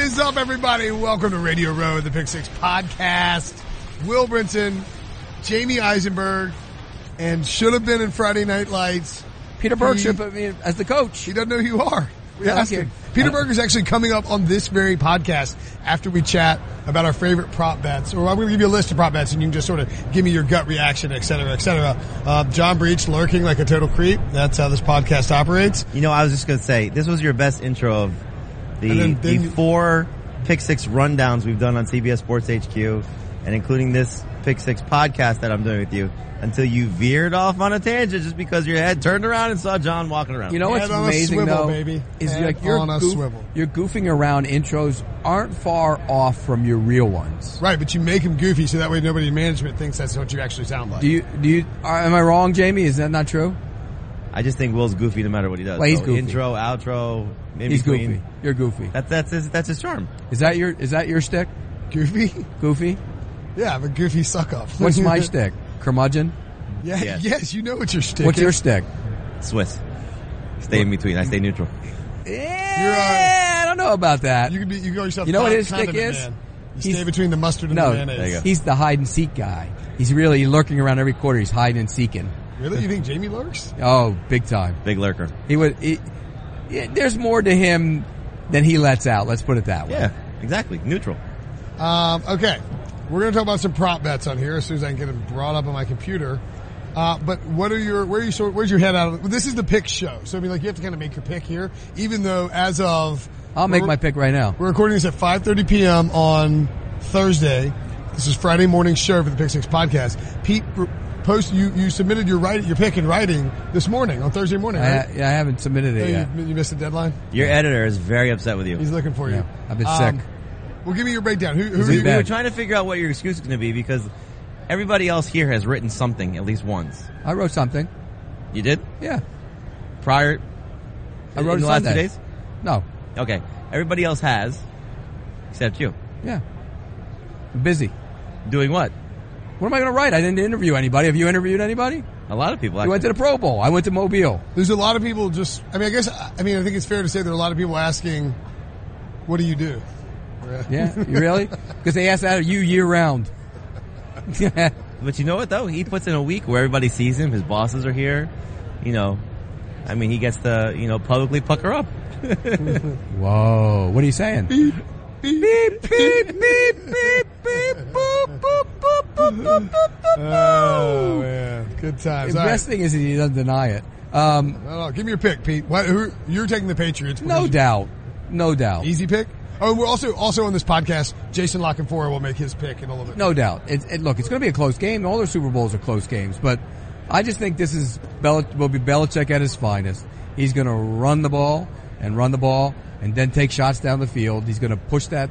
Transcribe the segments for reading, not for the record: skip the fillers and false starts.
is up, everybody? Welcome to Radio Row, the Pick Six podcast. Will Brinson, Jamie Eisenberg, and should have been in Friday Night Lights, Peter Bergship as the coach. He doesn't know who you are. We asked him. Peter Berg is actually coming up on this very podcast after we chat about our favorite prop bets. Or I'm going to give you a list of prop bets, and you can just sort of give me your gut reaction, et cetera, et cetera. John Breach lurking like a total creep. That's how this podcast operates. You know, I was just going to say, this was your best intro of the four Pick Six rundowns we've done on CBS Sports HQ, and including this Pick Six podcast that I'm doing with you, until you veered off on a tangent just because your head turned around and saw John walking around. You know what's amazing, swivel, though, baby. is like your goofing around intros aren't far off from your real ones. Right, but you make them goofy so that way nobody in management thinks that's what you actually sound like. Am I wrong, Jamie? Is that not true? I just think Will's goofy no matter what he does. Well, he's goofy. Intro, outro, in he's between. Goofy. You're goofy. That's his charm. Is that your stick? Goofy? Goofy? Yeah, I'm a goofy suck-up. What's my stick? Curmudgeon? Yeah, yes, you know what your stick What's is. your stick? Swiss. Stay in between. I stay neutral. Yeah, I don't know about that. You can go yourself. You know what his stick is? Man. You stay between the mustard and the mayonnaise. There you go. He's the hide and seek guy. He's really lurking around every corner. He's hiding and seeking. Really? You think Jamie lurks? Oh, big time. Big lurker. There's more to him than he lets out. Let's put it that way. Yeah, exactly. Neutral. Okay. We're going to talk about some prop bets on here as soon as I can get them brought up on my computer. But where's your head out of? This is the pick show. So, I mean, like, you have to kind of make your pick here, even though as of. I'll make my pick right now. We're recording this at 5:30 p.m. on Thursday. This is Friday morning show for the Pick Six podcast. Pete, you submitted your pick in writing this morning on Thursday morning, right? I haven't submitted it yet. You missed the deadline? Your editor is very upset with you. He's looking for you. I've been sick. Well, give me your breakdown. We were trying to figure out what your excuse is going to be because everybody else here has written something at least once. I wrote something. You did? Yeah. Prior? I wrote in the last 2 days? No. Okay. Everybody else has, except you. Yeah. I'm busy. Doing what? What am I going to write? I didn't interview anybody. Have you interviewed anybody? A lot of people. You went to the Pro Bowl. I went to Mobile. There's a lot of people I think it's fair to say there are a lot of people asking, what do you do? Yeah, you really? Because they ask that of you year round. But you know what, though? He puts in a week where everybody sees him. His bosses are here. He gets to, publicly pucker up. Whoa. What are you saying? Beep, beep, beep, beep, beep, beep, beep, boop, boop, boop, boop, boop, boop. Oh, man. Good times. The best thing is that he doesn't deny it. No, give me your pick, Pete. You're taking the Patriots. No doubt. Easy pick? Oh, we're also on this podcast, Jason Lockenfora will make his pick in a little bit. No doubt. Look, it's going to be a close game. All their Super Bowls are close games, but I just think this will be Belichick at his finest. He's going to run the ball, and then take shots down the field. He's going to push that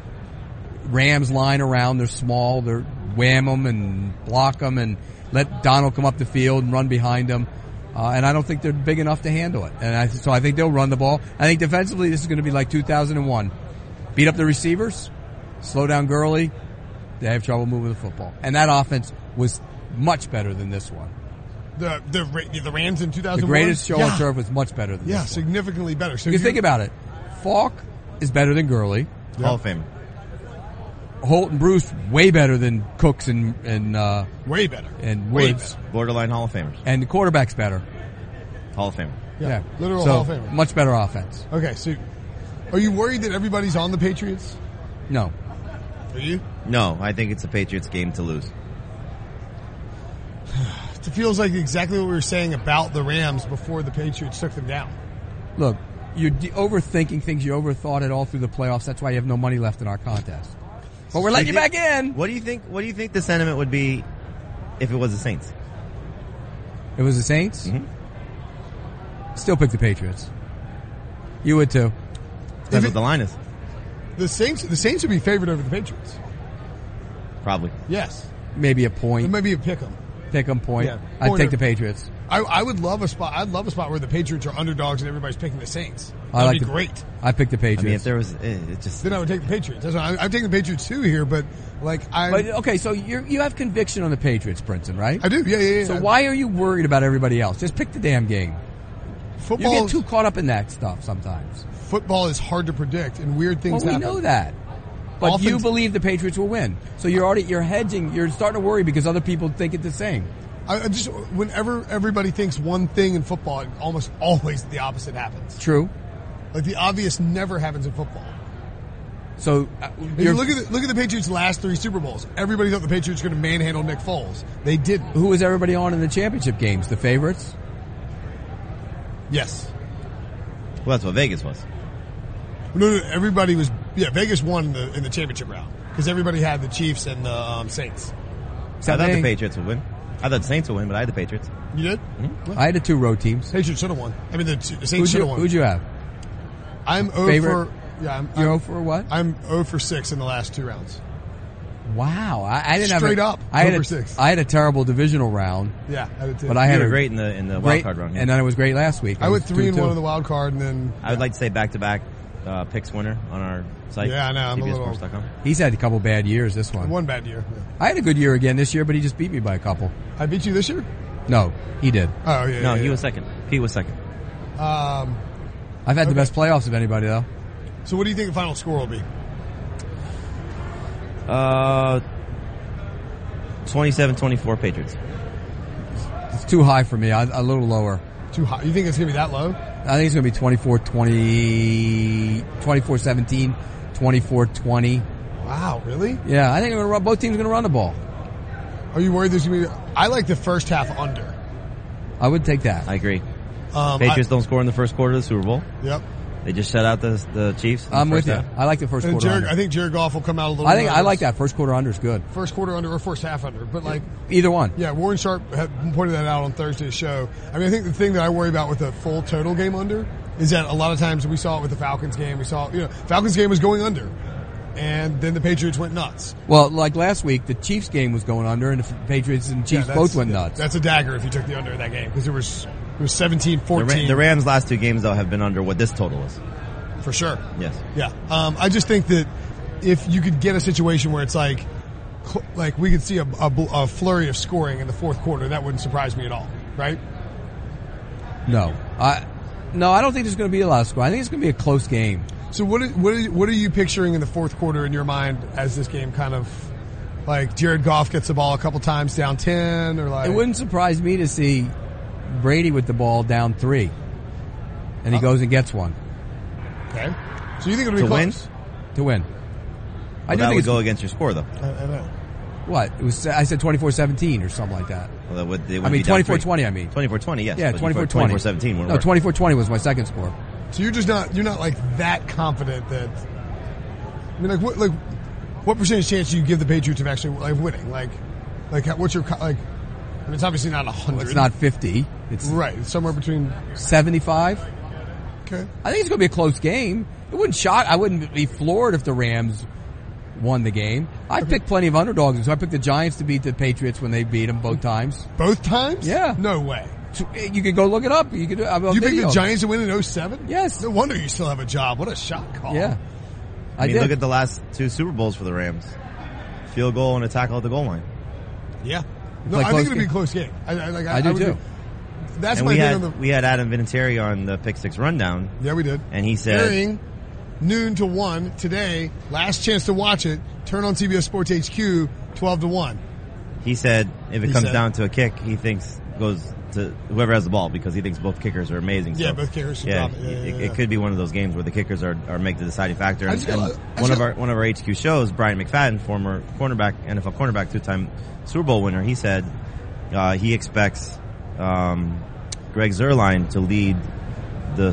Rams line around. They're small. They're wham them and block them and let Donald come up the field and run behind them. And I don't think they're big enough to handle it. And so I think they'll run the ball. I think defensively this is going to be like 2001. Beat up the receivers, slow down Gurley. They have trouble moving the football. And that offense was much better than this one. The Rams in 2001? The greatest show on turf was much better than this one. Significantly better. So because think about it. Falk is better than Gurley. Hall of Famer. Holt and Bruce way better than Cooks and way better. And Woods. Borderline Hall of Famers. And the quarterback's better. Hall of Famer. Yeah. Literal Hall of Famer. Much better offense. Okay, so are you worried that everybody's on the Patriots? No. Are you? No, I think it's a Patriots game to lose. It feels like exactly what we were saying about the Rams before the Patriots took them down. Look, you're overthinking things. You overthought it all through the playoffs. That's why you have no money left in our contest. But we're letting you back in. What do you think the sentiment would be if it was the Saints? It was the Saints? Mm-hmm. Still pick the Patriots. You would too. That's what the line is. The Saints would be favored over the Patriots. Probably. Yes. Maybe a point. It might be a pick 'em. Pick 'em point. Yeah. I'd take the Patriots. I would love a spot. I'd love a spot where the Patriots are underdogs and everybody's picking the Saints. That'd be great. I pick the Patriots. I mean, if there was, it just then I would take the Patriots. That's why I'm taking the Patriots too here. But okay, so you have conviction on the Patriots, Brinson, right? I do. Yeah. So why are you worried about everybody else? Just pick the damn game. Football, You get too caught up in that stuff sometimes. Football is hard to predict, and weird things Well, we happen. know that. But you Offense- believe the Patriots will win. So you're hedging, you're starting to worry because other people think it the same. I just, whenever everybody thinks one thing in football, almost always the opposite happens. True. Like the obvious never happens in football. So If you look at the Patriots' last 3 Super Bowls. Everybody thought the Patriots were going to manhandle Nick Foles. They didn't. who was everybody on in the championship games? The favorites? Yes. Well, that's what Vegas was. No, everybody was. Yeah, Vegas won in the championship round because everybody had the Chiefs and the Saints. I thought the Patriots would win. I thought the Saints would win, but I had the Patriots. You did? I had the 2 road teams. Patriots should have won. I mean, the Saints should have won. Who'd you have? I'm 0 Favorite? for. Yeah, You're 0 for what? I'm 0 for 6 in the last 2 rounds. Wow, I didn't Straight have up, over 6. I had a terrible divisional round, Yeah, I did too. but I You had were a great in the wild great, card round. and then I was great last week. I went was 3-1 2-2. in the wild card, and then I would like to say back-to-back picks winner on our site. Yeah, I know, I'm a little- CBSSports.com. He's had a couple bad years. This one, one bad year. Yeah. I had a good year again this year, but he just beat me by a couple. I beat you this year. No, he did. Oh yeah. No, yeah, he yeah. was second. Pete was second. I've had the Okay. best playoffs of anybody though. So what do you think the final score will be? 27-24 Patriots. It's too high for me. A little lower. Too high. You think it's gonna be that low? I think it's going to be 24-20, 24-17, 24-20. Wow, really? Yeah, I think both teams are going to run the ball. Are you worried there's gonna be? I like the first half under. I would take that. I agree. Patriots don't score in the first quarter of the Super Bowl. Yep. They just shut out the Chiefs. in the I'm with first you. half. I like the first And quarter Jared, under. I think Jared Goff will come out a little. I nervous. like that. First quarter under is good. First quarter under or first half under, but like. Either one. Yeah, Warren Sharp had pointed that out on Thursday's show. I mean, I think the thing that I worry about with a full total game under is that a lot of times we saw it with the Falcons game. We saw, Falcons game was going under, and then the Patriots went nuts. Well, like last week, the Chiefs game was going under, and the Patriots and Chiefs both went nuts. That's a dagger if you took the under in that game because it was 17-14 The Rams' last 2 games though have been under what this total is. for sure. Yes. Yeah. I just think that if you could get a situation where it's like we could see a flurry of scoring in the fourth quarter, that wouldn't surprise me at all, right? No, I don't think there's going to be a lot of score. I think it's going to be a close game. So what are you picturing in the fourth quarter in your mind as this game kind of like Jared Goff gets the ball a couple times down 10 or like It wouldn't surprise me to see Brady with the ball down 3, and he goes and gets one okay. So you think it'll be To win? close? to win. I do That think would it's go against your score though. I know. what it was. I said 24-17 or something like that. Well, that would, I mean 24-20. I mean 24-20. Yes. yeah, but 24-20. 24-17. No, 24-20 was my second score. So you're not like that confident that I mean what percentage chance do you give the Patriots of actually like winning? Like what's your like? I mean, it's obviously not 100. It's not 50. It's right. It's somewhere between. 75. Okay. I think it's going to be a close game. It wouldn't shock. I wouldn't be floored if the Rams won the game. I picked plenty of underdogs. So I picked the Giants to beat the Patriots when they beat them both times. Both times? Yeah. No way. So you could go look it up. You could. You picked the Giants to win in 07? Yes. No wonder you still have a job. What a shot call. Yeah. I mean, did. look at the last 2 Super Bowls for the Rams. Field goal and a tackle at the goal line. Yeah. No, Like I think close it'll be a game. close game. I do would too. be- That's And my we thing had on the. we had Adam Vinatieri on the Pick 6 rundown, Yeah, we did. and he said, Airing noon to 1 today. Last chance to watch it. Turn on CBS Sports HQ 12 to 1. if it He comes said- down to a kick, he thinks goes to whoever has the ball because he thinks both kickers are amazing. Yeah, So, both kickers should Yeah, drop it. Yeah, it, yeah, it could be one of those games where the kickers are make the deciding factor. I And, just got- and I one just of our HQ shows, Brian McFadden, former cornerback, NFL cornerback, 2-time Super Bowl winner, he said he expects Greg Zuerlein to lead the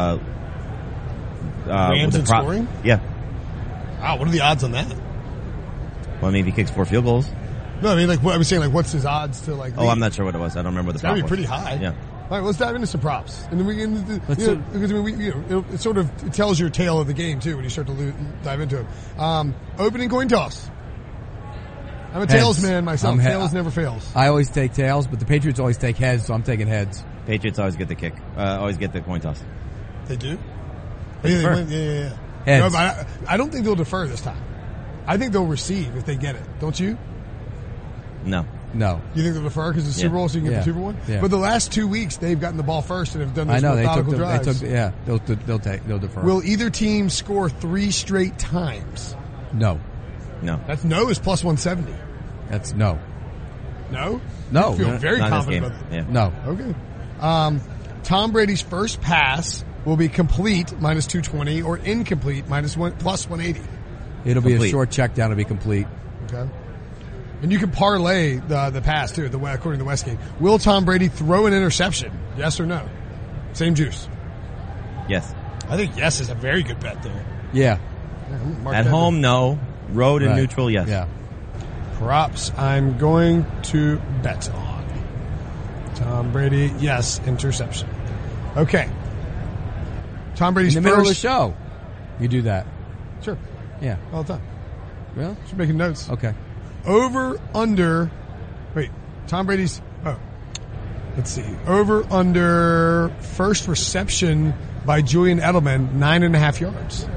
Rams with in the prop. scoring? Yeah. Wow, what are the odds on that? Well, I mean, if he kicks 4 field goals. No, I mean, like, what I was saying, like, what's his odds to, like, Oh, lead? I'm not sure what it was. I don't remember the It's gotta prop be was. pretty high. Yeah. All right, let's dive into some props, and then we can. Let's You know, do- because I mean, it sort of it tells your tale of the game too when you start to dive into it. Opening coin toss. I'm a tails Heads. man myself. I'm Tails never fails. I always take tails, but the Patriots always take heads, so I'm taking heads. Patriots always get the kick. Always get the coin toss. They do. They Yeah, defer. win. Yeah. Heads. No, but I don't think they'll defer this time. I think they'll receive if they get it. Don't you? No. No. You think they'll defer because it's Super Bowl, so you can get the Super one? Yeah. But the last 2 weeks, they've gotten the ball first and have done those I know methodical drives. They'll defer. Will either team score 3 straight times? No. That's no is plus 170. That's no. No? No. You feel very Not confident this about game. it. Yeah. Okay. Tom Brady's first pass will be complete minus 220 or incomplete plus 180. It'll be Complete. a short check down to be complete. Okay. And you can parlay the pass too, according to the Westgate. Will Tom Brady throw an interception? Yes or no? Same juice. Yes. I think yes is a very good bet there. Yeah. At home, no. Road and Right. neutral, yes. Yeah. Props I'm going to bet on. Tom Brady, yes, interception. Okay. Tom Brady's In the middle of the first... show, you do that. Sure. Yeah. All the time. Really? Just making notes. Okay. Over, under... Wait. Tom Brady's... Oh. Let's see. Over, under first reception by Julian Edelman, 9.5 yards.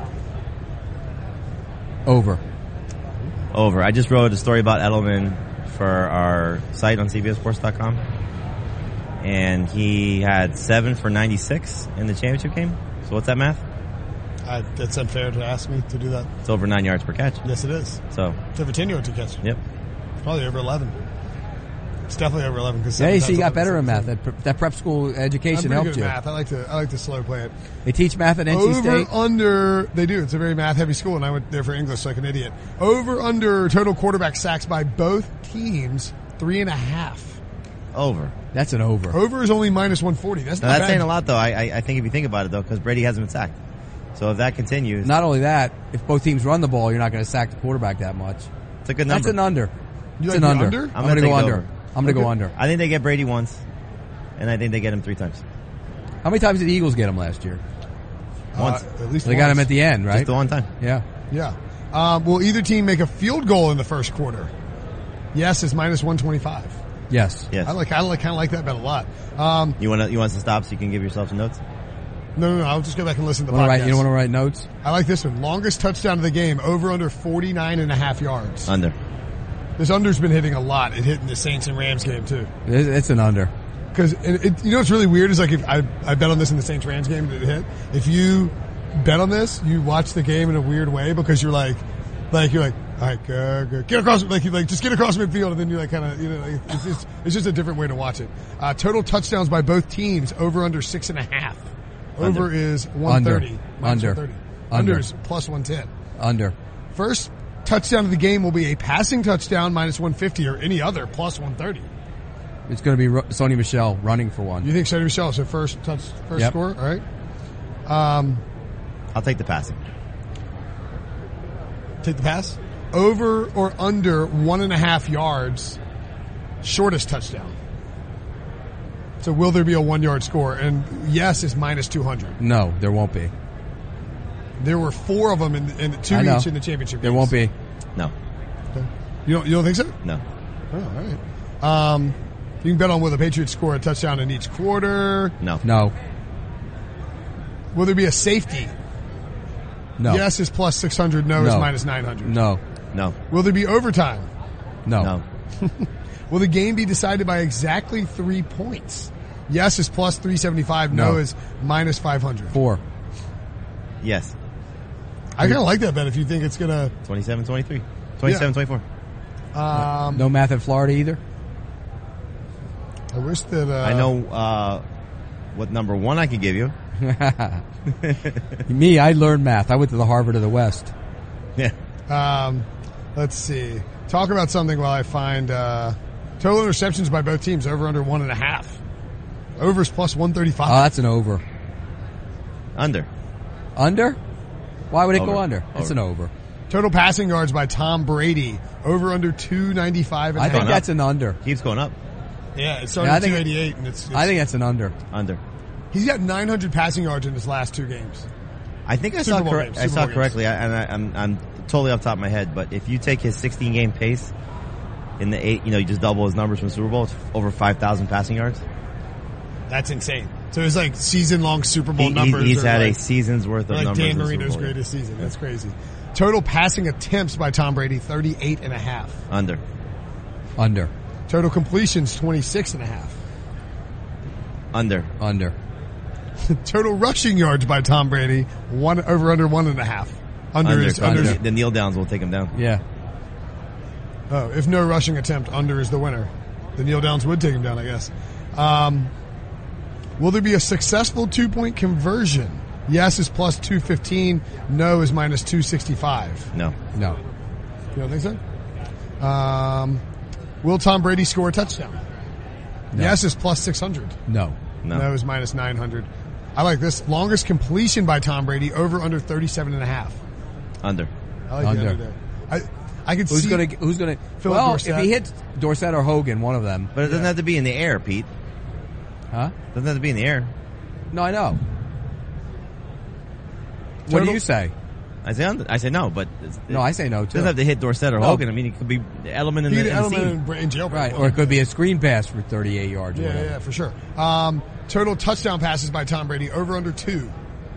Over. Over. I just wrote a story about Edelman for our site on CBSSports.com. And he had 7 for 96 in the championship game. So what's that math? That's unfair to ask me to do that. It's over 9 yards per catch. Yes, it is. So, It's over 10 yards to catch. yep. It's probably over 11. It's definitely over 11. Cause Yeah, you see, you 7 got better in math. 17. That prep school I'm education pretty helped good you. at math. I like to slow play it. They teach math at NC Over, State. under, they do. It's a very math heavy school, and I went there for English like an idiot. Over, under total quarterback sacks by both teams, 3.5. Over. That's an over. Over is only minus 140. That's Now, not that's bad. saying a lot, though. I think if you think about it, though, because Brady hasn't been sacked. So if that continues, Not only that, if both teams run the ball, you're not going to sack the quarterback that much. it's a good number. That's an under. You It's like an the under. under? I'm gonna going to take go the under. over. I'm going to go Okay. under. I think they get Brady once, and I think they get him 3 times. How many times did the Eagles get him last year? Once. At least They got him once. at the end, right? Just the one time. Yeah. Yeah. Will either team make a field goal in the first quarter? Yes is minus 125. Yes. Yes. I kind of like that bet a lot. You want us to stop so you can give yourself some notes? No. I'll just go back and listen to the You podcast. don't want to write notes? I like this one. Longest touchdown of the game, over under 49.5 yards. Under. This under's been hitting a lot. It hit in the Saints and Rams game too. It's an under. Because you know what's really weird is like if I bet on this in the Saints Rams game that it hit. If you bet on this, you watch the game in a weird way because you're like all right, go, get across, just get across midfield, and then you it's just a different way to watch it. Total touchdowns by both teams, over under 6.5. Over Under. is 130. Under. 130. Under. Under is plus 110. Under. First touchdown of the game will be a passing touchdown minus 150 or any other plus 130. It's going to be Sony Michel running for one. You think Sonny Michel is first Yep. score? All right. I'll take the passing. Take the pass. Over or under 1.5 yards, shortest touchdown. So will there be a 1 yard score? And yes is minus 200. No, there won't be. There were 4 of them in the 2 I know. each in the championship. There games. won't be. No. You don't think so? No. Oh, all right. You can bet on will the Patriots score a touchdown in each quarter. No. No. Will there be a safety? No. Yes is plus 600. No is No. minus 900. No. No. Will there be overtime? No. No. Will the game be decided by exactly 3 points? Yes is plus 375. No, No. is minus 500. 4. Yes. I kind of like that bet if you think it's going to... 27-23. 27-24. No math in Florida either? I wish that... I know what number 1 I could give you. Me, I learned math. I went to the Harvard of the West. Yeah. Let's see. Talk about something while I find... total interceptions by both teams, over under 1.5. Over is plus 135. Oh, that's an over. Under. Under? Why would it Over. go under? It's an over. Total passing yards by Tom Brady, over under 295 and a I think half. that's an under. Keeps going up. Yeah, it started Yeah, I at think- 288, and it's I think that's an under. Under. he's got 900 passing yards in his last 2 games. I think I Super saw Bowl correct. games, I Super saw Bowl correctly, and I'm totally off the top of my head. But if you take his 16 game pace in the 8, you just double his numbers from Super Bowl. It's over 5,000 passing yards. That's insane. So it's like season-long Super Bowl numbers. He's are had like, a season's worth of like numbers. Dan in the Super Marino's Bowl. greatest season. That's crazy. Total passing attempts by Tom Brady, 38 and a half. Under. Under. Total completions, 26.5. Under. Total rushing yards by Tom Brady, over under 1.5. Under. The kneel downs will take him down. Yeah. Oh, if no rushing attempt, under is the winner. The kneel downs would take him down, I guess. Will there be a successful 2-point conversion? Yes is plus 215. No is minus 265. No. You don't think so? Will Tom Brady score a touchdown? No. Yes is plus 600. No. No is minus 900. I like this. Longest completion by Tom Brady, over under 37.5. Under. I like the under there. I could Who's see. Who's gonna? Philip Well, Dorsett. if he hits Dorsett or Hogan, one of them. But it doesn't have to be in the air, Pete. Huh? Doesn't have to be in the air. No, I know. What do you say? I say no, but No, I say no it too. doesn't have to hit Dorsett or Hogan. I mean, it could be Edelman in the scene. in jail. Right, or it could be a screen pass for 38 yards. Or Yeah, whatever. yeah, for sure. Total touchdown passes by Tom Brady, over under 2.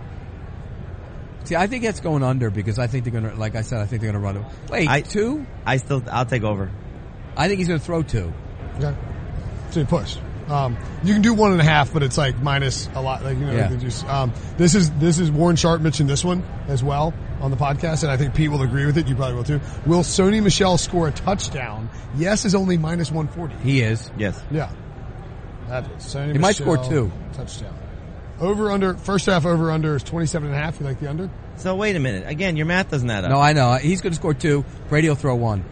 See, I think it's going under because I think they're going to, like I said, I think they're going to run it. Wait, 2? I'll take over. I think he's going to throw 2. Okay. So you push. You can do 1.5, but it's like minus a lot. Like, you know, Yeah. you can just, this is Warren Sharp mentioned this one as well on the podcast, and I think Pete will agree with it. You probably will too. Will Sony Michel score a touchdown? Yes is only minus 140. He is. Yes. Yeah. That is. Sony He might Michel, score 2. Touchdown. Over under, first half over under is 27.5. You like the under? So wait a minute. Again, your math doesn't add up. No, I know. He's going to score 2. Brady will throw 1.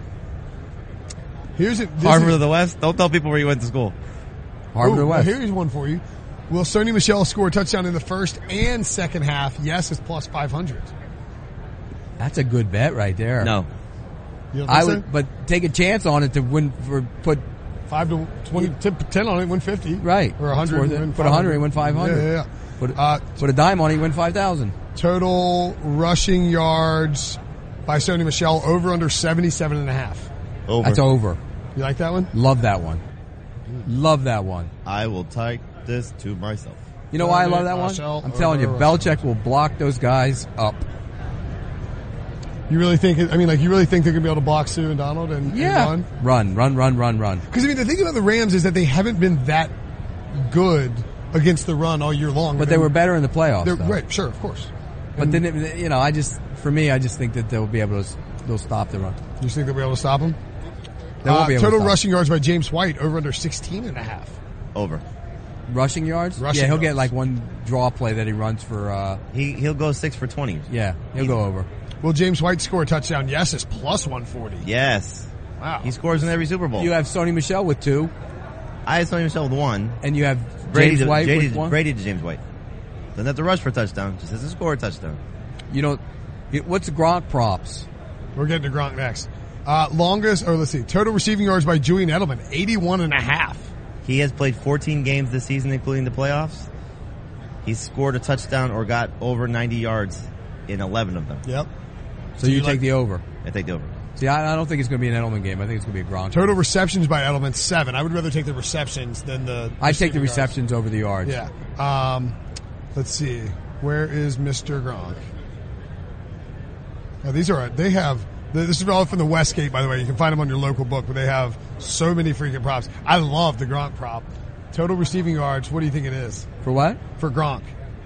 Here's it. Harvard of the West. Don't tell people where you went to school. Harvard or West. Here's one for you. Will Sony Michel score a touchdown in the first and second half? Yes is plus 500. That's a good bet right there. No. You don't think I so? would, but take a chance on it to win for put 5 to 20, 10 on it, win 50. right Or 100. It's worth it. Put 100 and win 500. Yeah. Put a dime on it, you win 5,000. Total rushing yards by Sony Michel, over under 77.5. Over. That's over. You like that one? Love that one. Love that one. I will type this to myself. You know why I love that Marshall one? I'm telling you, over Belichick will block those guys up. You really think? You really think they're gonna be able to block Sue and Donald and run? Run. Because the thing about the Rams is that they haven't been that good against the run all year long. But they were better in the playoffs. They're, though. right, sure, of course. But then, I just think that they'll be able to. They'll stop the run. You just think they'll be able to stop him? They won't be able to total stop. rushing yards by James White, over under 16.5. Over. Rushing yards? Rushing yeah, he'll yards. get like one draw play that he runs for. He'll go 6 for 20. Yeah, he'll go over. Will James White score a touchdown? Yes, it's plus 140. Yes. Wow. He scores in every Super Bowl. You have Sony Michel with 2, I had Sony Michel with 1. and you have James White with 1. Brady to James White. Doesn't have to rush for a touchdown. Just has to score a touchdown. What's Gronk props? We're getting to Gronk next. Total receiving yards by Julian Edelman, 81.5. He has played 14 games this season, including the playoffs. He's scored a touchdown or got over 90 yards in 11 of them. Yep. So you take the over. I take the over. See, I don't think it's going to be an Edelman game. I think it's going to be a Gronk. Total receptions by Edelman, 7. I would rather take the receptions than the... I'd take the receiving yards. receptions over the yards. Yeah. Let's see. Where is Mr. Gronk? Now, this is all from the Westgate, by the way. You can find them on your local book, but they have so many freaking props. I love the Gronk prop. Total receiving yards, what do you think it is? For what? For Gronk.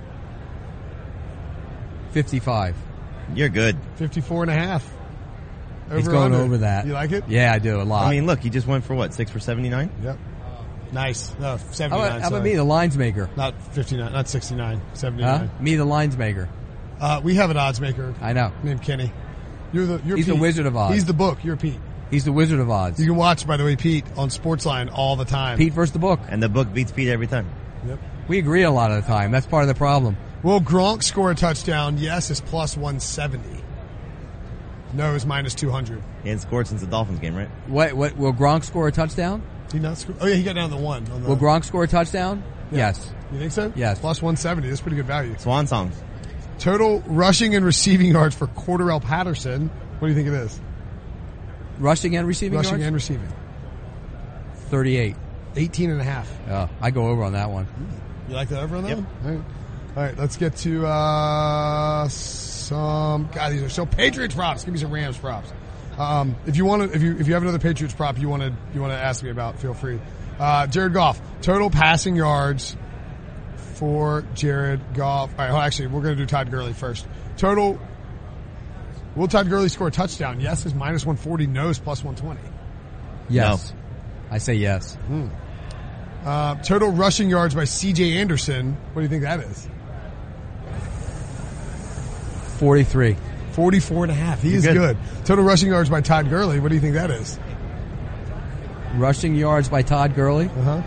55. You're good. 54.5. He's going over that. You like it? Yeah, I do a lot. I mean, look, he just went for what, 6 for 79? Yep. Nice. No, 79. how about me, the lines maker? Not 59, not 69, 79. Huh? Me, the lines maker. We have an odds maker I know. named Kenny. You're He's the Pete. Wizard of Odds. He's the book. You're Pete. He's the Wizard of Odds. You can watch, by the way, Pete on Sportsline all the time. Pete versus the book. And the book beats Pete every time. Yep. We agree a lot of the time. That's part of the problem. Will Gronk score a touchdown? Yes, it's plus 170. No is minus 200. He hadn't scored since the Dolphins game, right? What will Gronk score a touchdown? Did he not score? Oh yeah, he got down to 1. On the, Will Gronk score a touchdown? Yeah. Yes. You think so? Yes. Plus 170. That's pretty good value. Swan songs. Total rushing and receiving yards for Cordarrelle Patterson. What do you think it is? Rushing and receiving Rushing yards? and receiving. 38. 18.5. Oh, I go over on that one. You like the over on that Yep. one? All right, let's get to some... God, these are so... Patriots props. Give me some Rams props. If you want to, if you have another Patriots prop you want to ask me about, feel free. Jared Goff, total passing yards for Jared Goff. All right, well, actually, we're going to do Todd Gurley first. Total. Will Todd Gurley score a touchdown? Yes is minus 140. No is plus 120. Yes. No. I say yes. Total rushing yards by C.J. Anderson. What do you think that is? 43. 44.5. He is good. Total rushing yards by Todd Gurley. What do you think that is? Rushing yards by Todd Gurley? Uh-huh.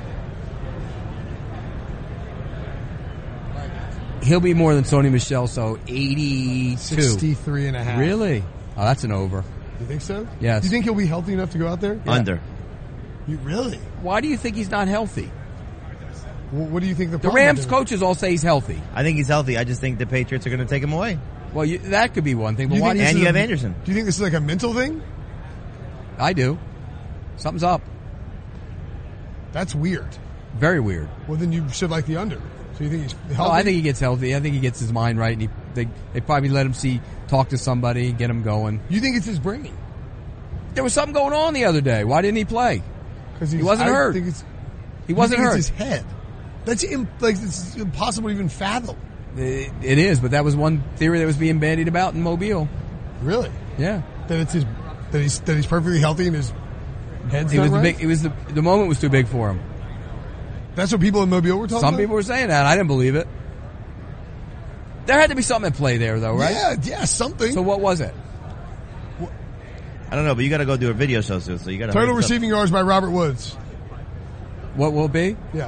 He'll be more than Sony Michel, so 82. 63.5. Really? Oh, that's an over. You think so? Yes. Do you think he'll be healthy enough to go out there? Yeah. Under. You really? Why do you think he's not healthy? What do you think The problem Rams is? coaches all say he's healthy. I think he's healthy. I just think the Patriots are going to take him away. Well, that could be one thing, but You why think do you And this you is have a- Anderson. Do you think this is like a mental thing? I do. Something's up. That's weird. Very weird. Well, then you should like the under. So you think he's healthy? No, I think he gets healthy. I think he gets his mind right, and they probably let him talk to somebody, get him going. You think it's his brain? There was something going on the other day. Why didn't he play? Because He wasn't hurt. He wasn't hurt. It's his head. That's it's impossible to even fathom. It is, but that was one theory that was being bandied about in Mobile. Really? Yeah. That it's his that he's perfectly healthy and his head's It not was right? the moment was too big for him. That's what people in Mobile were talking Some about? people were saying that. I didn't believe it. There had to be something at play there, though, right? Yeah, something. So what was it? I don't know, but you got to go do a video show soon, so you got to. Total receiving yards by Robert Woods. What will it be? Yeah.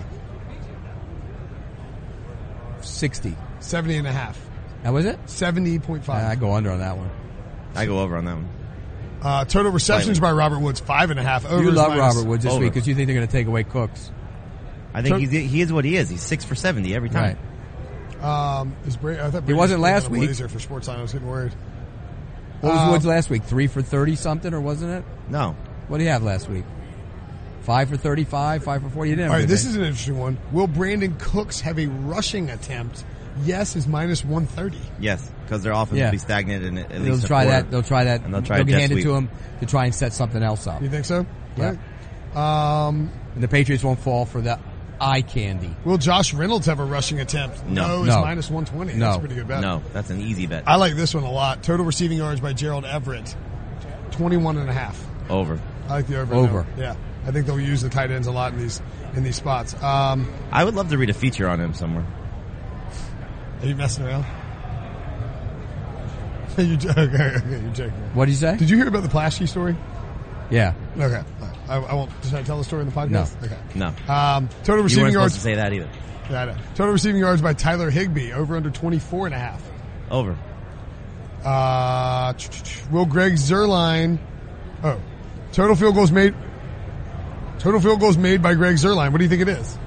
60. 70.5. That was it? 70.5. I go under on that one. I go over on that one. Total receptions Slightly. by Robert Woods, 5.5. Over You is love minus- Robert Woods this over. week because you think they're going to take away Cooks. I think he is what he is. He's 6 for 70 every time. Right. I thought Brady wasn't was last on a week. Blazer for Sportsline. I was getting worried. What was Woods last week? 3 for 30 something, or wasn't it? No. What did he have last week? 5 for 35, 5 for 40. He didn't have All a right, good this day. is an interesting one. Will Brandon Cooks have a rushing attempt? Yes is minus 130. Yes, because their offense Yeah. will be stagnant in at They'll least a try quarter. that. They'll try that. And they'll try They'll a get jet handed sweep. to him to try and set something else up. You think so? Yeah. Right. And the Patriots won't fall for the eye candy. Will Josh Reynolds have a rushing attempt? No. is No. minus 120. No. That's a pretty good bet. No, that's an easy bet. I like this one a lot. Total receiving yards by Gerald Everett, 21.5. Over. I like the over. Over. now. Yeah. I think they'll use the tight ends a lot in these spots. Are I would love to read a feature on him somewhere. you messing around? Okay, you're joking. What did you say? Did you hear about the Plaschke story? Yeah. Okay. I won't. Should I tell the story in the podcast? No. Okay. No. Total You receiving weren't supposed yards. to say that either. Yeah, I know. Total receiving yards by Tyler Higbee, over under 24.5. Over. Will Greg Zuerlein? Oh, total field goals made. Total field goals made by Greg Zuerlein. What do you think it is?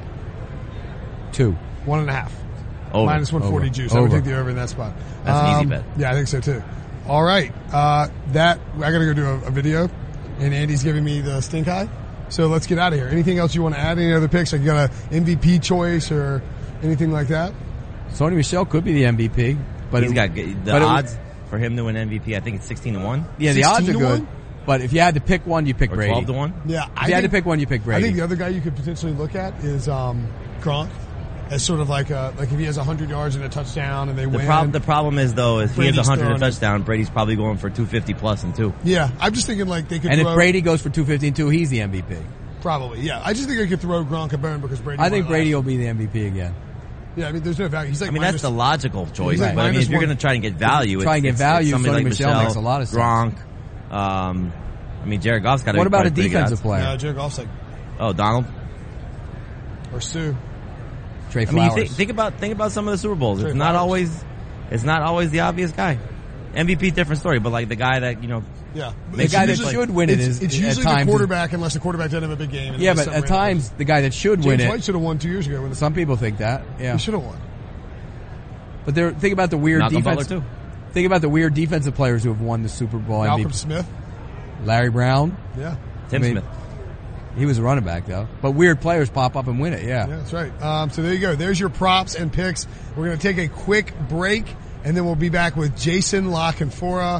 2. 1.5. Over. Minus 140 Over. juice. I would Over. take the over in that spot. That's an easy bet. Yeah, I think so too. All right. I gotta go do a video, and Andy's giving me the stink eye. So let's get out of here. Anything else you want to add? Any other picks? Like you got an MVP choice or anything like that? Sony Michel could be the MVP, but He's got the odds for him to win MVP. I think it's 16-1 Yeah, the odds are 16 to good. 1? But if you had to pick one, you pick or Brady. 12-1. Yeah, If you had to pick one, you pick I Brady. think the other guy you could potentially look at is Gronk, as sort of like if he has 100 yards and a touchdown and they win. The problem is though, if he Brady's has 100 and a throwing it. touchdown, Brady's probably going for 250 plus and 2. Yeah, I'm just thinking like they could. and if throw, Brady goes for 250 and 2, he's the MVP. probably, yeah. I just think they could throw Gronk a bone because Brady. I think won Brady last. will be the MVP again. Yeah, I mean, there's no value. He's like I mean, minus, that's the logical choice. like But I mean, minus if you're one. going to try and get value, Try and get it's value, somebody Sony like Michel makes a lot of sense. Gronk. I mean, Jared Goff's got. What about a defensive player? Yeah, Jared Goff's like Oh, Donald. or Stu. Trey I mean, Flowers. you think about some of the Super Bowls. Trey It's not Flowers. always the obvious guy. MVP, different story, but like the guy that Yeah, the guy that should win it is it's at usually times the quarterback unless the quarterback doesn't have a big game. and yeah, it's but some at random times the guy that should person. win James it. White should have won 2 years ago. When Some people think that. Yeah, he should have won. but think about the weird Malcolm defense. Butler too. Think about the weird defensive players who have won the Super Bowl Malcolm MVP. Smith. Larry Brown. Yeah. Tim I mean, Smith. He was a running back though. But weird players pop up and win it. Yeah, that's right. So there you go. There's your props and picks. We're going to take a quick break, and then we'll be back with Jason La Canfora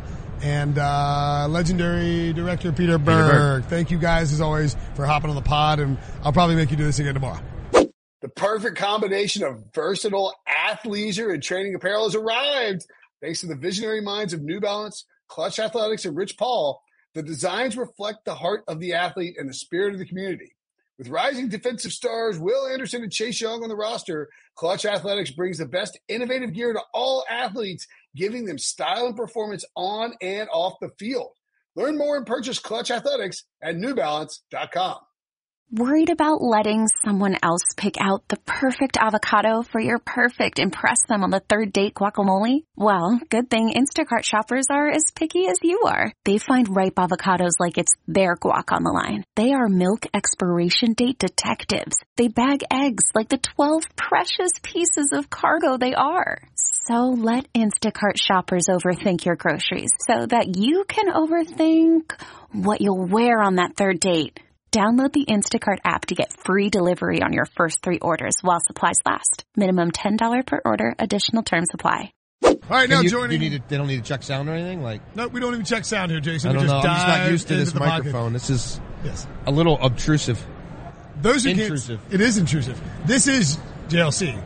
and legendary director Peter Berg. Thank you guys, as always, for hopping on the pod, and I'll probably make you do this again tomorrow. The perfect combination of versatile athleisure and training apparel has arrived. Thanks to the visionary minds of New Balance, Clutch Athletics, and Rich Paul, the designs reflect the heart of the athlete and the spirit of the community. With rising defensive stars Will Anderson and Chase Young on the roster, Clutch Athletics brings the best innovative gear to all athletes, giving them style and performance on and off the field. Learn more and purchase Clutch Athletics at newbalance.com. Worried about letting someone else pick out the perfect avocado for your perfect impress them on the third date guacamole? Well, good thing Instacart shoppers are as picky as you are. They find ripe avocados like it's their guac on the line. They are milk expiration date detectives. They bag eggs like the 12 precious pieces of cargo they are. So let Instacart shoppers overthink your groceries so that you can overthink what you'll wear on that third date. Download the Instacart app to get free delivery on your first 3 orders while supplies last. Minimum $10 per order. Additional terms apply. All right, now joining. They don't need to check sound or anything? No, we don't even check sound here, Jason. I don't know. I'm just not used to this the microphone. Pocket. This is a little obtrusive. Those who intrusive. It is intrusive. This is JLC,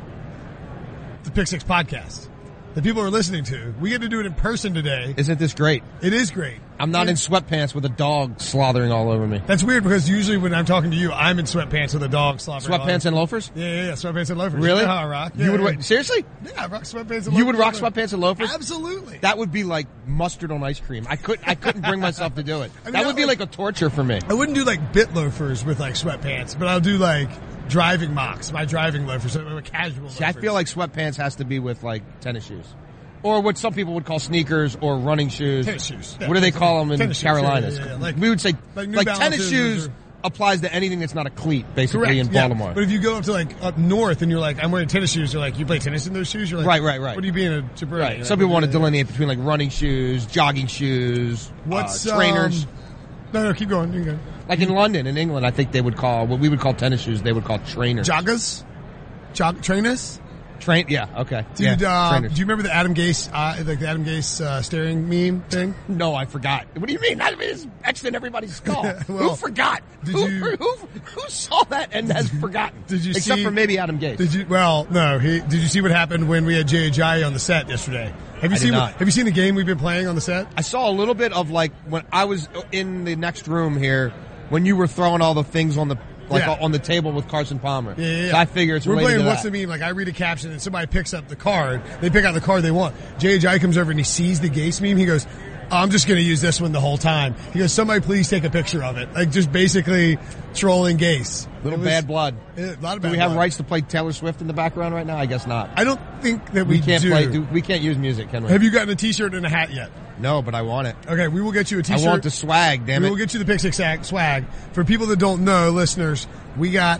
the Pick Six podcast that people are listening to. We get to do it in person today. Isn't this great? It is great. I'm not in sweatpants with a dog slothering all over me. That's weird because usually when I'm talking to you, I'm in sweatpants with a dog slothering. Sweatpants and loafers? Yeah, sweatpants and loafers. Really? You know how I rock. You would seriously? Yeah, I rock sweatpants and loafers. You would rock sweatpants and loafers? Absolutely. That would be like mustard on ice cream. I couldn't bring myself to do it. I mean, that would be like a torture for me. I wouldn't do like bit loafers with like sweatpants, but I'll do like driving mocks, my driving loafers, so casual loafers. See, I feel like sweatpants has to be with like tennis shoes. Or what some people would call sneakers or running shoes. Tennis shoes. Yeah, what do they call them in tennis Carolinas? Yeah. Like, we would say like tennis shoes applies to anything that's not a cleat, basically. Correct, in Baltimore. Yeah. But if you go up to like up north and you're like, I'm wearing tennis shoes, you're like, you play tennis in those shoes? You're like, right. What are you being a jabroni? Right. Some people want to delineate between like running shoes, jogging shoes, trainers. No, keep going. You can go. Like in London, in England, I think they would call what we would call tennis shoes. They would call trainers. Joggers? Trainers? Yeah, okay. Dude, yeah, do you remember the Adam Gase, steering meme thing? No, I forgot. What do you mean? That is etched in everybody's skull. Well, who forgot? Who saw that and has forgotten? Except for maybe Adam Gase. Did you see what happened when we had Jay Ajayi on the set yesterday? Have you seen the game we've been playing on the set? I saw a little bit of like when I was in the next room here when you were throwing all the things on the on the table with Carson Palmer. Yeah. So I figure it's We're related playing to What's that. the Meme? Like I read a caption and somebody picks up the card. They pick out the card they want. Jay Ajayi comes over and he sees the Gase meme. He goes, I'm just going to use this one the whole time. He goes, somebody please take a picture of it. Like just basically trolling Gase. Bad blood. A lot of bad blood. Do we have rights to play Taylor Swift in the background right now? I guess not. I don't think that we can't we can't use music, can we? Have you gotten a t-shirt and a hat yet? No, but I want it. Okay, we will get you a t-shirt. I want the swag, damn it. We will get you the Pick Six swag. For people that don't know, listeners, we got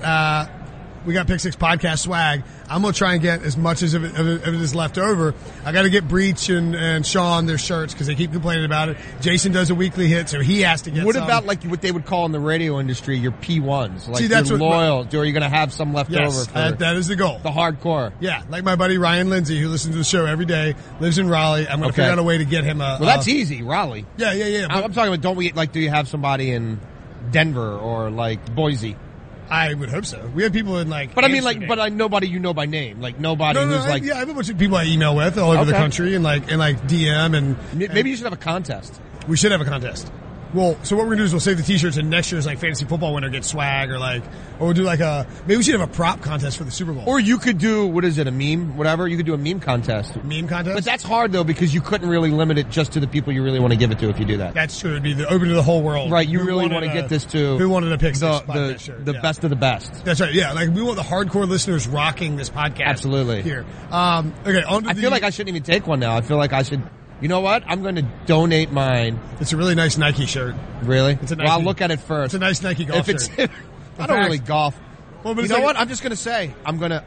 Pick Six podcast swag. I'm going to try and get as much of it is left over. I got to get Breach and Sean their shirts because they keep complaining about it. Jason does a weekly hit, so he has to get What some. about like what they would call in the radio industry your P1s? Like See, that's you're what loyal, or you're going to have some left over for that is the goal. The hardcore. Yeah, like my buddy Ryan Lindsay, who listens to the show every day, lives in Raleigh. I'm going to figure out a way to get him a... Well, that's easy, Raleigh. Yeah. I'm talking about, do you have somebody in Denver or like Boise? I would hope so. We have people in like... But I mean nobody you know by name. Like nobody who's like... Yeah, I have a bunch of people I email with all over the country and like DM and... Maybe you should have a contest. We should have a contest. Well, so what we're going to do is we'll save the t-shirts and next year's like fantasy football winner gets swag or we'll do maybe we should have a prop contest for the Super Bowl. Or you could do, a meme? Whatever. You could do a meme contest. Meme contest? But that's hard though because you couldn't really limit it just to the people you really want to give it to if you do that. That's true. It'd be open to the whole world. Right. You really want to get this to... Who wanted to pick the best of the best. That's right. Yeah. Like we want the hardcore listeners rocking this podcast. Absolutely. Here. Okay. I feel like I shouldn't even take one now. I feel like I should... You know what? I'm going to donate mine. It's a really nice Nike shirt. Really? It's a Nike. Well, I'll look at it first. It's a nice Nike golf shirt. I don't really golf. Well, but you know what? I'm just going to say I'm going to.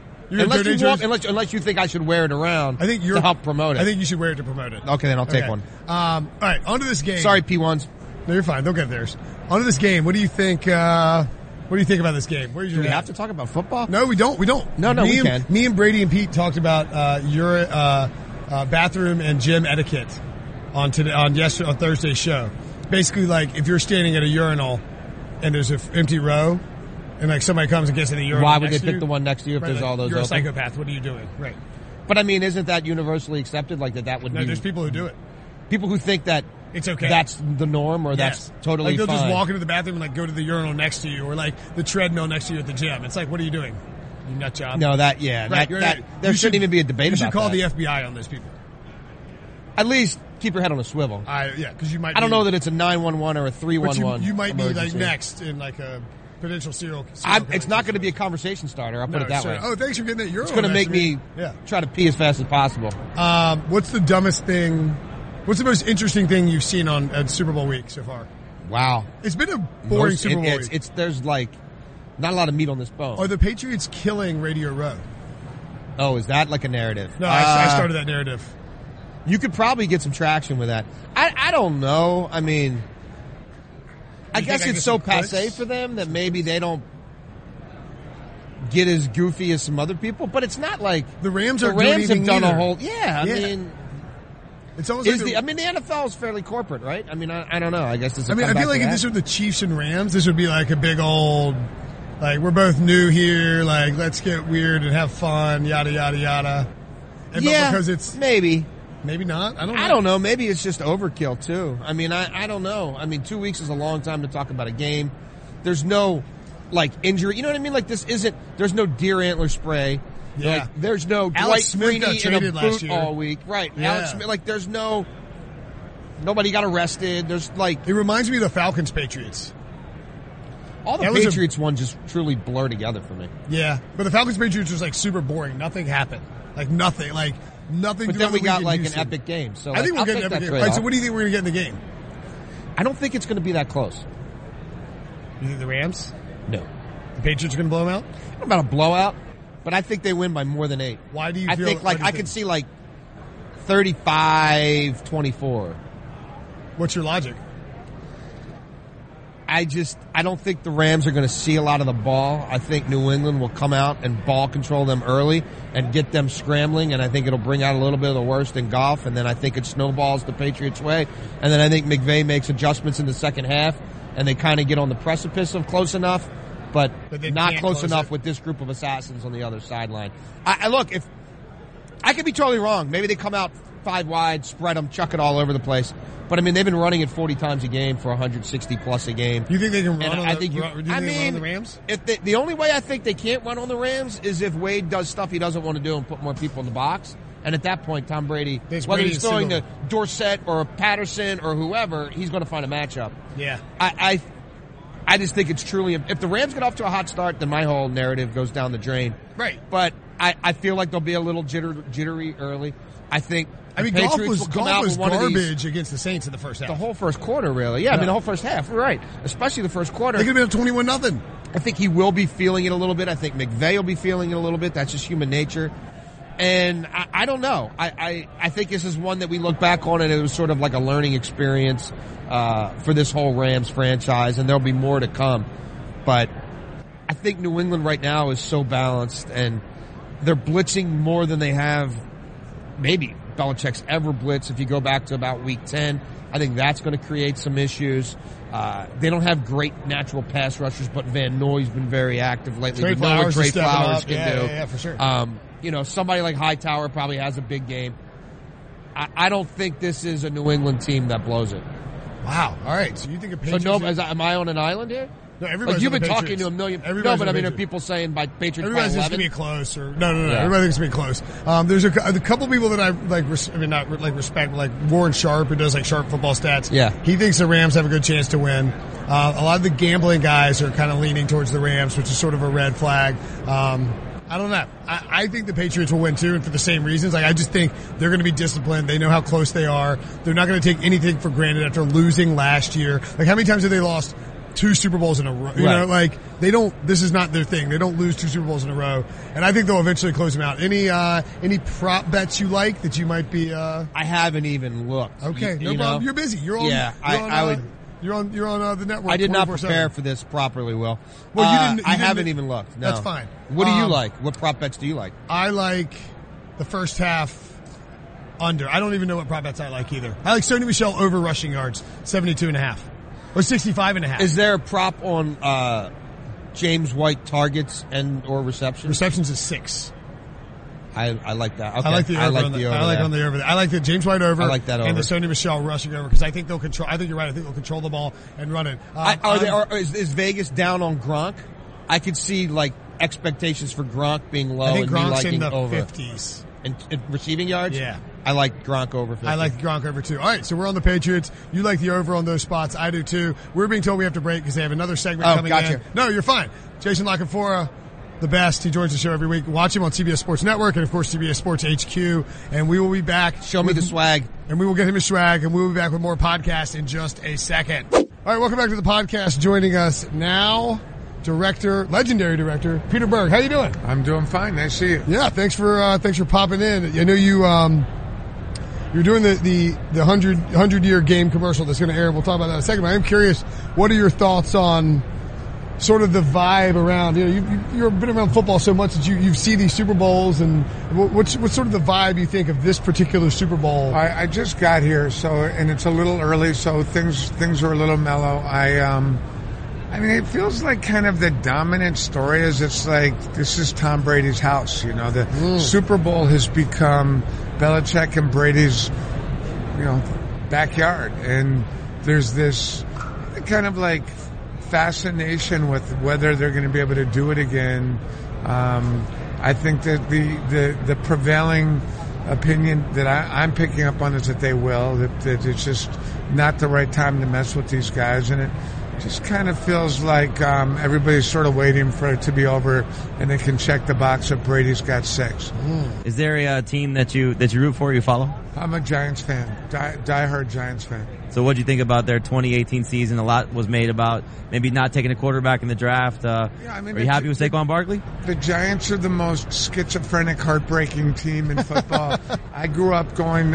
Unless you think I should wear it around. I think to help promote it. I think you should wear it to promote it. Okay, then I'll take one. All right, onto this game. Sorry, P1s. No, you're fine. They'll get theirs. Onto this game. What do you think? What do you think about this game? Where's your Do we have to talk about football? No, we don't. No, we can. Me and Brady and Pete talked about your bathroom and gym etiquette on Thursday's show. Basically, like if you're standing at a urinal and there's an empty row, and like somebody comes and gets in the urinal, why would they pick the one next to you if there's like, all those? You're open? a psychopath. What are you doing? Right. But I mean, isn't that universally accepted? Like that would No, be there's people who do it. people who think that It's okay. that's the norm or Yes. that's totally like they'll fine. just walk into the bathroom and like go to the urinal next to you, or like the treadmill next to you at the gym. It's like, what are you doing? You nut job. No, Right, there shouldn't even be a debate You should about call that. the FBI on those people. At least keep your head on a swivel. Because you might. I don't know that it's a 911 or a 311. You might be like emergency. next in like a potential serial It's not going to be a conversation starter. I'll put it that way. Oh, thanks for getting that urinal. It's going to make me try to pee as fast as possible. What's the dumbest thing? What's the most interesting thing you've seen at Super Bowl week so far? Wow, It's been a boring Super Bowl week. There's like not a lot of meat on this bone. Are the Patriots killing Radio Row? Oh, is that like a narrative? No, I started that narrative. You could probably get some traction with that. I don't know. I mean, I guess it's so passé for them that maybe they don't get as goofy as some other people. But it's not like The Rams have done a whole. Yeah. I mean, It's almost like the NFL is fairly corporate, right? I mean, I don't know. I guess it's. I feel like if this were the Chiefs and Rams, this would be like a big old, like, we're both new here, like, let's get weird and have fun, yada, yada, yada. And yeah, but because it's maybe not. I don't know. I don't know. Maybe it's just overkill too. I mean, I don't know. I mean, 2 weeks is a long time to talk about a game. There's no like injury. You know what I mean? Like there's no deer antler spray. Yeah. Like, there's no Alex Dwight Smith got Freeney in a traded last boot year. all week. Right. Yeah. Alex Smith, like there's nobody got arrested. There's like It reminds me of the Falcons Patriots. all the That was Patriots one just truly blur together for me. Yeah, but the Falcons Patriots was like super boring. Nothing happened. Like nothing. Like nothing. But then we got like an epic game. So I think we'll I'll get take an epic that game. All right, so trade-off. what do you think we're going to get in the game? I don't think it's going to be that close. You think the Rams? No. The Patriots are going to blow them out? Not about a blowout, but I think they win by more than 8. Why do you I feel? think like I could see like 35-24. What's your logic? I don't think the Rams are going to see a lot of the ball. I think New England will come out and ball control them early and get them scrambling, and I think it'll bring out a little bit of the worst in golf, and then I think it snowballs the Patriots' way, and then I think McVay makes adjustments in the second half, and they kind of get on the precipice of close enough, but they not can't close close enough it. with this group of assassins on the other sideline. I look, if I could be totally wrong. Maybe they come out 5 wide, spread them, chuck it all over the place. But I mean, they've been running it 40 times a game for 160 plus a game. You think they can run And on I the, think run, do you think they can run on the Rams? If the only way I think they can't run on the Rams is if Wade does stuff he doesn't want to do and put more people in the box. And at that point, Tom Brady, It's whether Brady he's and throwing to Silver. Dorsett or Patterson or whoever, he's going to find a matchup. Yeah. I just think it's truly, if the Rams get off to a hot start, then my whole narrative goes down the drain. Right. But I feel like they'll be a little jittery early. I think I mean, the golf Patriots was will come out with one of these- garbage against the Saints in the first half. the whole first quarter, really. Yeah, I mean, the whole first half. You're right. Especially the first quarter. They could have been 21-0. I think he will be feeling it a little bit. I think McVay will be feeling it a little bit. That's just human nature. And I don't know. I think this is one that we look back on and it was sort of like a learning experience for this whole Rams franchise, and there'll be more to come. But I think New England right now is so balanced, and they're blitzing more than they have maybe Belichick's ever blitz. If you go back to about week 10, I think that's going to create some issues. They don't have great natural pass rushers, but Van Noy's been very active lately. Trey We know what Flowers Trey is stepping Flowers up. can do. Yeah, for sure. Somebody like Hightower probably has a big game. I don't think this is a New England team that blows it. Wow. All right. So you think a So Patriots... am I on an island here? No, everybody's Like you've on been the talking Patriots. to a million. Everybody's No, but on I mean, the are Patriots. people saying by Patriots by Everybody thinks it's 11? gonna be close, or no. Yeah. Everybody thinks it's gonna be close. There's a couple people that I like. Not like respect, but like Warren Sharp, who does like Sharp Football Stats. Yeah. he thinks the Rams have a good chance to win. A lot of the gambling guys are kind of leaning towards the Rams, which is sort of a red flag. I don't know. I think the Patriots will win too, and for the same reasons. Like I just think they're going to be disciplined. They know how close they are. They're not going to take anything for granted after losing last year. Like how many times have they lost 2 Super Bowls in a row? You know, like they don't. This is not their thing. They don't lose 2 Super Bowls in a row, and I think they'll eventually close them out. Any prop bets you like that you might be? I haven't even looked. Okay, no You problem. know? You're busy. You're on. Yeah, you're on, I would. You're on the network. I did not 24/7. prepare for this properly, Will. Well, you didn't. I haven't even looked. No. That's fine. What do you like? What prop bets do you like? I like the first half under. I don't even know what prop bets I like either. I like Sony Michel over rushing yards, 72.5 or 65.5. Is there a prop on James White targets and or receptions? Receptions is 6. I like that. Okay. I like the over. On the over. I like the James White over. I like that over. And the Sony Michel rushing over because I think they'll control. I think you're right. I think they'll control the ball and run it. Is Vegas down on Gronk? I could see like expectations for Gronk being low. I think and Gronk's me liking in the over. 50s. And receiving yards? Yeah. I like Gronk over 50. I like Gronk over too. All right, so we're on the Patriots. You like the over on those spots. I do too. We're being told we have to break because they have another segment coming in. No, you're fine. Jason La Canfora, the best. He joins the show every week. Watch him on CBS Sports Network and, of course, CBS Sports HQ. And we will be back. Show me the swag. And we will get him his swag, and we will be back with more podcasts in just a second. All right, welcome back to the podcast. Joining us now, legendary director, Peter Berg. How you doing? I'm doing fine. Nice to see you. Yeah, thanks for popping in. I know you're doing the 100-year game commercial that's going to air. We'll talk about that in a second. But I am curious, what are your thoughts on sort of the vibe around? You've been around football so much that you see these Super Bowls, and what's sort of the vibe you think of this particular Super Bowl? I just got here, and it's a little early, so things are a little mellow. I mean, it feels like kind of the dominant story is it's like this is Tom Brady's house. The Super Bowl has become Belichick and Brady's, backyard. And there's this kind of like fascination with whether they're going to be able to do it again. I think that the prevailing opinion that I'm picking up on is that they will, that it's just not the right time to mess with these guys. And it just kind of feels like everybody's sort of waiting for it to be over, and they can check the box of Brady's got 6. Is there a team that you root for, you follow? I'm a Giants fan, diehard Giants fan. So what do you think about their 2018 season? A lot was made about maybe not taking a quarterback in the draft. Are you happy with Saquon Barkley? The Giants are the most schizophrenic, heartbreaking team in football. I grew up going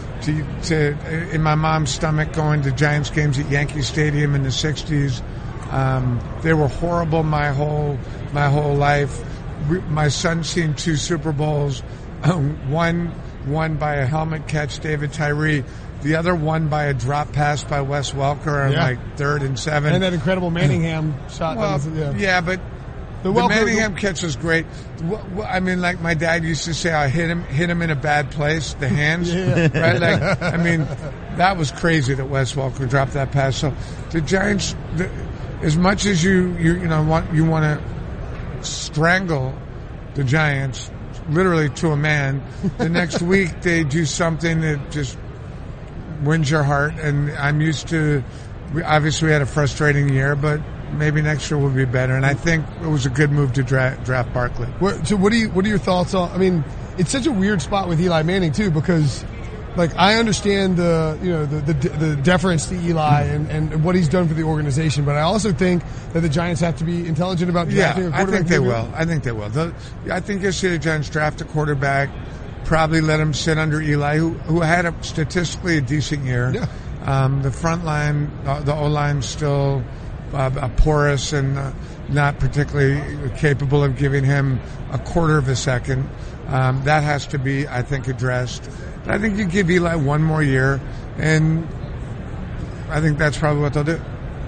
in my mom's stomach, going to Giants games at Yankee Stadium in the 60s. They were horrible my whole life. My son's seen 2 Super Bowls. One by a helmet catch, David Tyree. The other one by a drop pass by Wes Welker on like 3rd and 7. And that incredible Manningham shot. But the Manningham catch was great. I mean, like my dad used to say, I hit him in a bad place, the hands. Right? Like, I mean, that was crazy that Wes Welker dropped that pass. So the Giants, as much as you want to strangle the Giants, literally to a man, the next week they do something that just wins your heart. And I'm used to, obviously we had a frustrating year, but maybe next year will be better. And I think it was a good move to draft Barkley. So what are your thoughts on, I mean, it's such a weird spot with Eli Manning too, because like I understand the deference to Eli and what he's done for the organization, but I also think that the Giants have to be intelligent about drafting a quarterback. I think they will. I think you'll see the Giants draft a quarterback, probably let him sit under Eli, who had statistically a decent year. Yeah. The front line, the O-line still porous and not particularly capable of giving him a quarter of a second. That has to be, I think, addressed. But I think you give Eli one more year, and I think that's probably what they'll do.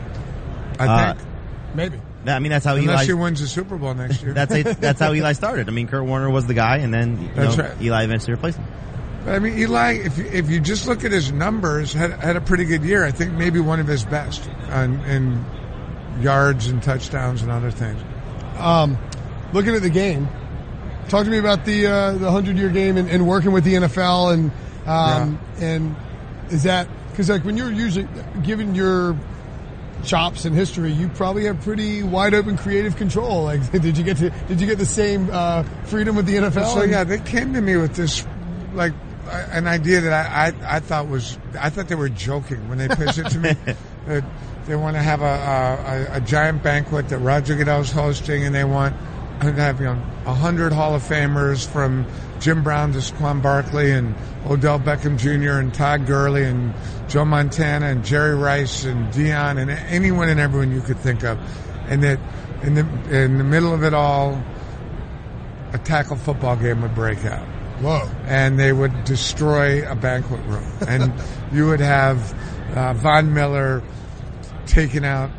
I think. Maybe. I mean, that's how Unless he wins the Super Bowl next year. That's how Eli started. I mean, Kurt Warner was the guy, and then right. Eli eventually replaced him. But I mean, Eli, if you just look at his numbers, had a pretty good year. I think maybe one of his best in yards and touchdowns and other things. Looking at the game, talk to me about the 100-year game and working with the NFL and is that because like when you're usually given your chops and history, you probably have pretty wide open creative control. Like, did you get the same freedom with the NFL? So yeah, they came to me with this like an idea that I thought they were joking when they pitched it to me. They want to have a giant banquet that Roger Goodell's hosting, and they want to have 100 Hall of Famers from Jim Brown to Saquon Barkley and Odell Beckham Jr. and Todd Gurley and Joe Montana and Jerry Rice and Dion and anyone and everyone you could think of, and that in the middle of it all, a tackle football game would break out. Whoa. And they would destroy a banquet room. And you would have Von Miller taking out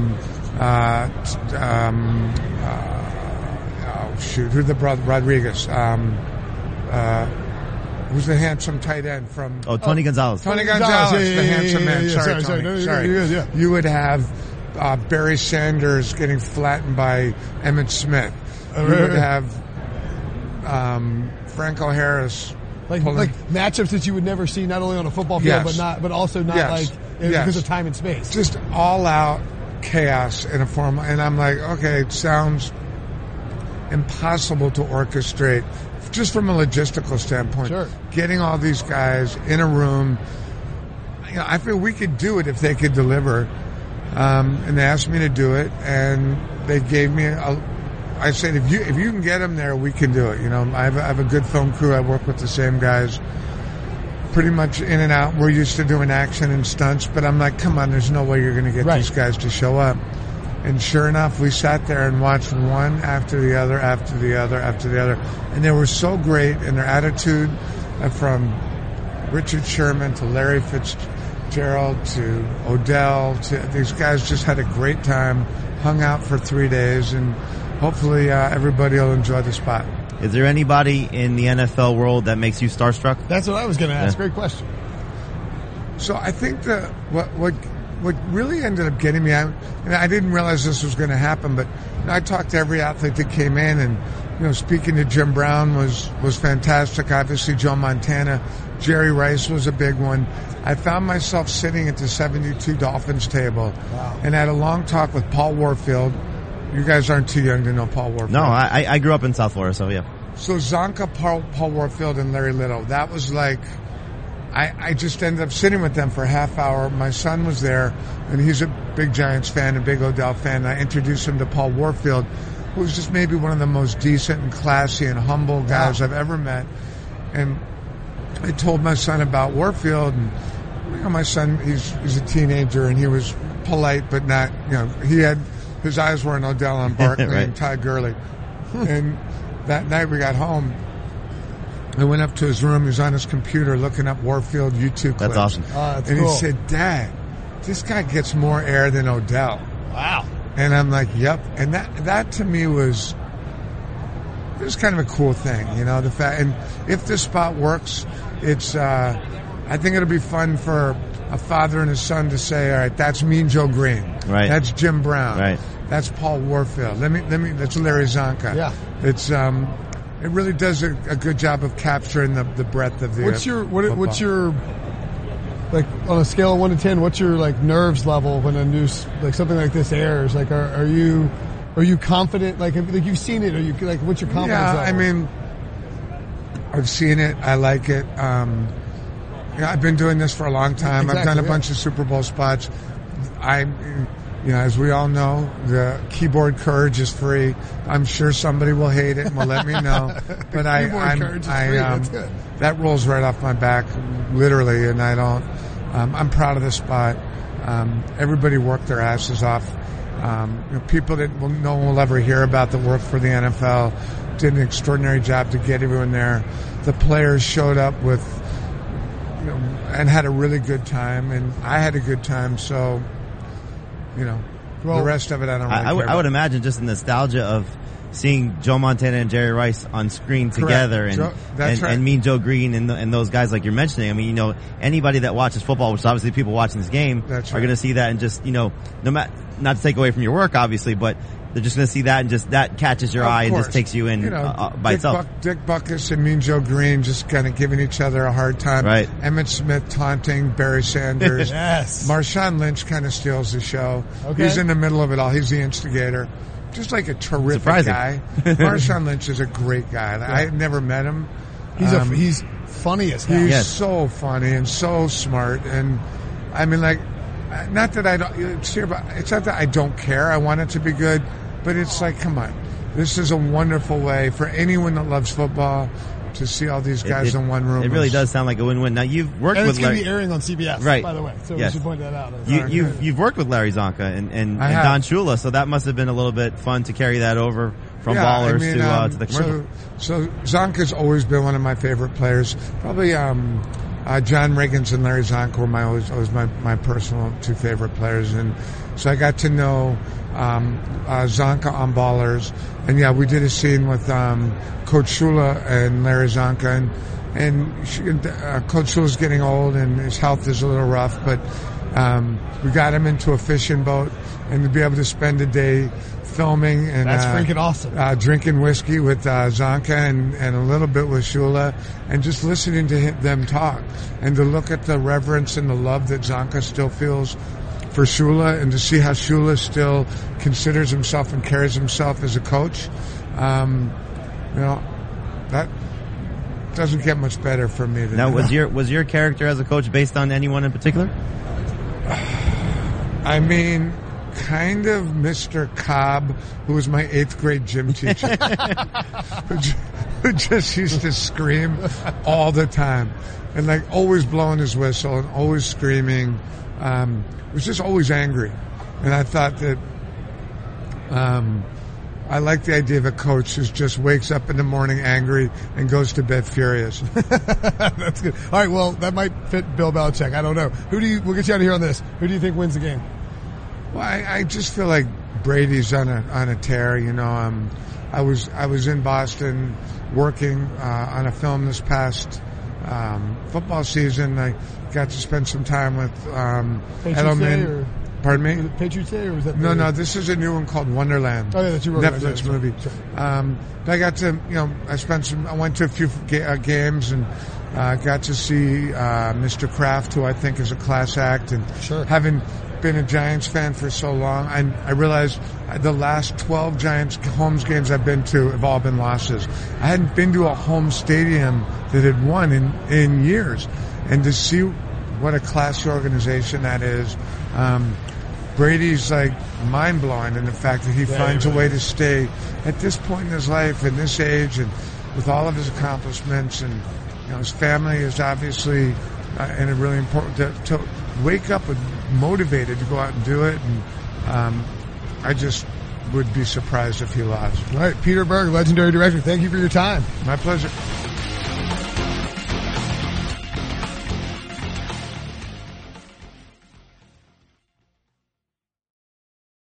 who's the brother? Rodriguez. Who's the handsome tight end from? Tony Gonzalez. Tony Gonzalez, the handsome man. Sorry, sorry. Tony. No, Sorry. yeah. You would have Barry Sanders getting flattened by Emmitt Smith. You would have Franco Harris. Like matchups that you would never see, not only on a football field, but also not because of time and space. Just all out chaos in a form. And I'm like, okay, it sounds impossible to orchestrate just from a logistical standpoint. Sure. Getting all these guys in a room, I feel we could do it if they could deliver. And they asked me to do it, and they gave me I said, if you can get them there, we can do it. I have a good film crew. I work with the same guys pretty much in and out. We're used to doing action and stunts, but I'm like, come on, there's no way you're going to get these guys to show up. And sure enough, we sat there and watched one after the other, after the other, after the other. And they were so great in their attitude, from Richard Sherman to Larry Fitzgerald to Odell. These guys just had a great time, hung out for 3 days, and hopefully everybody will enjoy the spot. Is there anybody in the NFL world that makes you starstruck? That's what I was going to ask. Great question. So I think what really ended up getting me, and I didn't realize this was going to happen, but I talked to every athlete that came in, and speaking to Jim Brown was fantastic. Obviously, Joe Montana, Jerry Rice was a big one. I found myself sitting at the 72 Dolphins table, and had a long talk with Paul Warfield. You guys aren't too young to know Paul Warfield. No, I grew up in South Florida, so yeah. So Zonka, Paul Warfield, and Larry Little. That was like, I just ended up sitting with them for a half hour. My son was there, and he's a big Giants fan, a big Odell fan. I introduced him to Paul Warfield, who's just maybe one of the most decent and classy and humble guys I've ever met. And I told my son about Warfield, and my son, he's a teenager, and he was polite, but not, his eyes were on Odell and Barkley right. and Ty Gurley. And that night we got home, I went up to his room. He was on his computer looking up Warfield YouTube clips. That's awesome. That's and cool. he said, "Dad, this guy gets more air than Odell." Wow. And I'm like, "Yep." And that to me was kind of a cool thing, the fact. And if this spot works, it's I think it'll be fun for a father and his son to say, "All right, that's Mean Joe Green. Right. That's Jim Brown. Right. That's Paul Warfield. That's Larry Zonka." Yeah. It's it really does a good job of capturing the breadth of the. What's your like on a scale of 1 to 10? What's your nerves level when a new something like this airs? Like, are you confident? Like you've seen it? Are you what's your confidence level? I mean, I've seen it. I like it. I've been doing this for a long time. Exactly, I've done a bunch of Super Bowl spots. As we all know, the keyboard courage is free. I'm sure somebody will hate it and will let me know. But that rolls right off my back, literally, and I don't. I'm proud of the spot. Everybody worked their asses off. People that no one will ever hear about that work for the NFL did an extraordinary job to get everyone there. The players showed up with, and had a really good time, and I had a good time. So. The rest of it, I don't really care about. I would imagine just the nostalgia of seeing Joe Montana and Jerry Rice on screen together, and Mean Joe Green and those guys like you're mentioning. I mean, anybody that watches football, which is obviously people watching this game, are going to see that and just, no matter, not to take away from your work, obviously, but they're just going to see that and just that catches your eye and just takes you in by itself. Dick Butkus and Mean Joe Green just kind of giving each other a hard time. Right. Emmitt Smith taunting Barry Sanders. Yes. Marshawn Lynch kind of steals the show. Okay. He's in the middle of it all. He's the instigator. Just like a terrific guy. Marshawn Lynch is a great guy. Yeah. I never met him. He's funny as hell. He's so funny and so smart. And I mean, not that I don't. It's not that I don't care. I want it to be good. But it's like, come on. This is a wonderful way for anyone that loves football to see all these guys in one room. It really does sound like a win-win. Now, you've worked with Larry. And it's going to be airing on CBS, right, by the way. So yes. we should point that out. You've worked with Larry Zonka and Don Shula, so that must have been a little bit fun to carry that over from ballers to the commercial. So Zonka's always been one of my favorite players. Probably John Riggins and Larry Zonka were always my personal two favorite players, and so I got to know Zonka on Ballers, and yeah, we did a scene with Coach Shula and Larry Zonka, and Coach Shula's getting old and his health is a little rough, but we got him into a fishing boat, and to be able to spend a day filming and that's freaking awesome. Drinking whiskey with Zonka and a little bit with Shula, and just listening to them talk, and to look at the reverence and the love that Zonka still feels for Shula, and to see how Shula still considers himself and carries himself as a coach. That doesn't get much better for me. Now, was your character as a coach based on anyone in particular? I mean, kind of Mr. Cobb, who was my 8th grade gym teacher, who just used to scream all the time, and like always blowing his whistle and always screaming. Was just always angry, and I thought that I like the idea of a coach who just wakes up in the morning angry and goes to bed furious. That's good. All right, well, that might fit Bill Belichick. I don't know. We'll get you out of here on this. Who do you think wins the game? Well, I just feel like Brady's on a tear. I was in Boston working on a film this past football season. I got to spend some time with Edelman. Pardon me? Was it Patriots Day, or was that? No, this is a new one called Wonderland. Oh, yeah, that's your Netflix movie. But I got to, I went to a few games and got to see Mr. Kraft, who I think is a class act, and having been a Giants fan for so long, I realized the last 12 Giants home games I've been to have all been losses. I hadn't been to a home stadium that had won in years, and to see what a classy organization that is. Brady's like mind blowing in the fact that he finds a way to stay at this point in his life, in this age, and with all of his accomplishments, and his family is obviously and a really important to wake up and motivated to go out and do it. And I just would be surprised if he lost. All right, Peter Berg, legendary director. Thank you for your time. My pleasure.